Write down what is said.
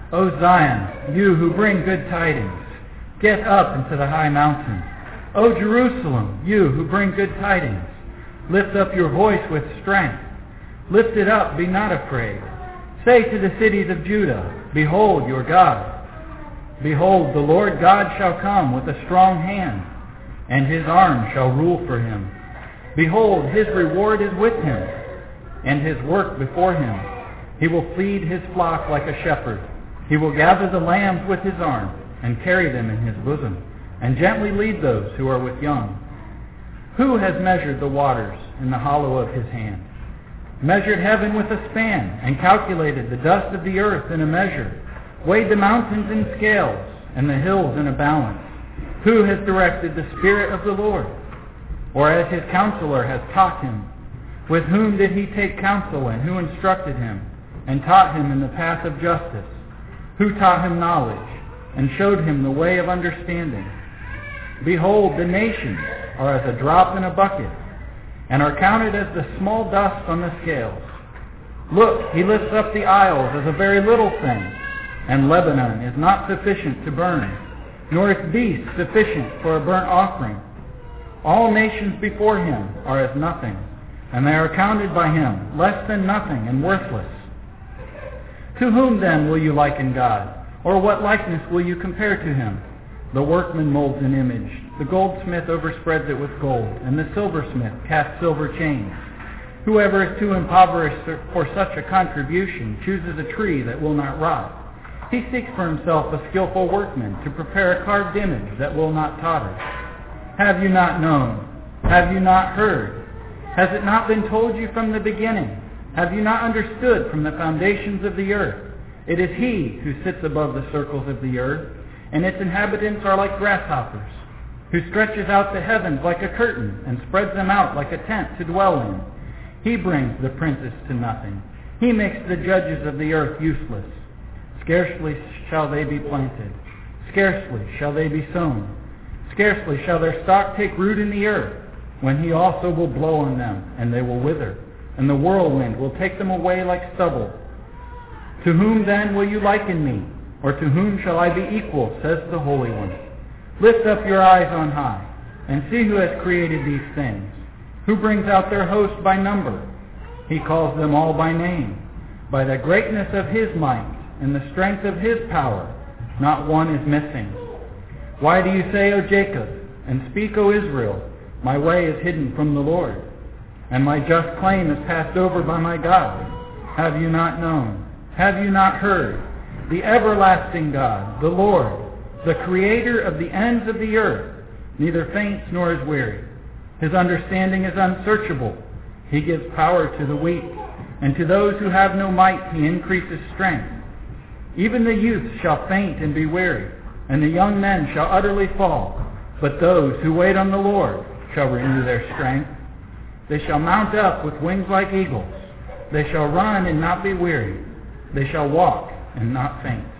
O Zion, you who bring good tidings, get up into the high mountain. O Jerusalem, you who bring good tidings, lift up your voice with strength. Lift it up, be not afraid. Say to the cities of Judah, behold your God. Behold, the Lord God shall come with a strong hand, and his arm shall rule for him. Behold, his reward is with him, and his work before him. He will feed his flock like a shepherd. He will gather the lambs with his arm, and carry them in his bosom, and gently lead those who are with young. Who has measured the waters in the hollow of his hand, measured heaven with a span, and calculated the dust of the earth in a measure, weighed the mountains in scales, and the hills in a balance? Who has directed the Spirit of the Lord? Or as his counselor has taught him? With whom did he take counsel, and who instructed him, and taught him in the path of justice? Who taught him knowledge, and showed him the way of understanding? Behold, the nations are as a drop in a bucket, and are counted as the small dust on the scales. Look, he lifts up the isles as a very little thing, and Lebanon is not sufficient to burn, nor its beasts sufficient for a burnt offering. All nations before him are as nothing, and they are counted by him less than nothing and worthless. To whom then will you liken God? Or what likeness will you compare to him? The workman molds an image. The goldsmith overspreads it with gold, and the silversmith casts silver chains. Whoever is too impoverished for such a contribution chooses a tree that will not rot. He seeks for himself a skillful workman to prepare a carved image that will not totter. Have you not known? Have you not heard? Has it not been told you from the beginning? Have you not understood from the foundations of the earth? It is he who sits above the circles of the earth, and its inhabitants are like grasshoppers, who stretches out the heavens like a curtain and spreads them out like a tent to dwell in. He brings the princes to nothing. He makes the judges of the earth useless. Scarcely shall they be planted. Scarcely shall they be sown. Scarcely shall their stock take root in the earth, when he also will blow on them, and they will wither, and the whirlwind will take them away like stubble. To whom then will you liken me? Or to whom shall I be equal, says the Holy One? Lift up your eyes on high, and see who has created these things, who brings out their host by number. He calls them all by name. By the greatness of his might and the strength of his power, not one is missing. Why do you say, O Jacob, and speak, O Israel, my way is hidden from the Lord, and my just claim is passed over by my God? Have you not known? Have you not heard? The everlasting God, the Lord, the creator of the ends of the earth, neither faints nor is weary. His understanding is unsearchable. He gives power to the weak, and to those who have no might he increases strength. Even the youth shall faint and be weary, and the young men shall utterly fall. But those who wait on the Lord shall renew their strength. They shall mount up with wings like eagles. They shall run and not be weary. They shall walk and not faint.